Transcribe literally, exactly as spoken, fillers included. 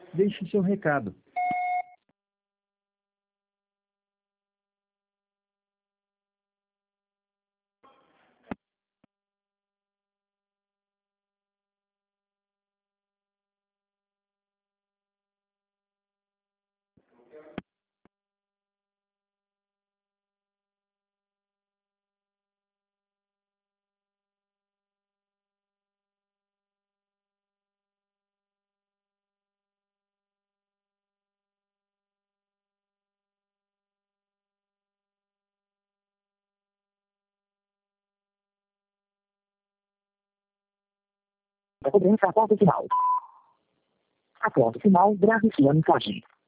Deixe seu recado. Da cobrança após o final. Após o final, grave sua mensagem.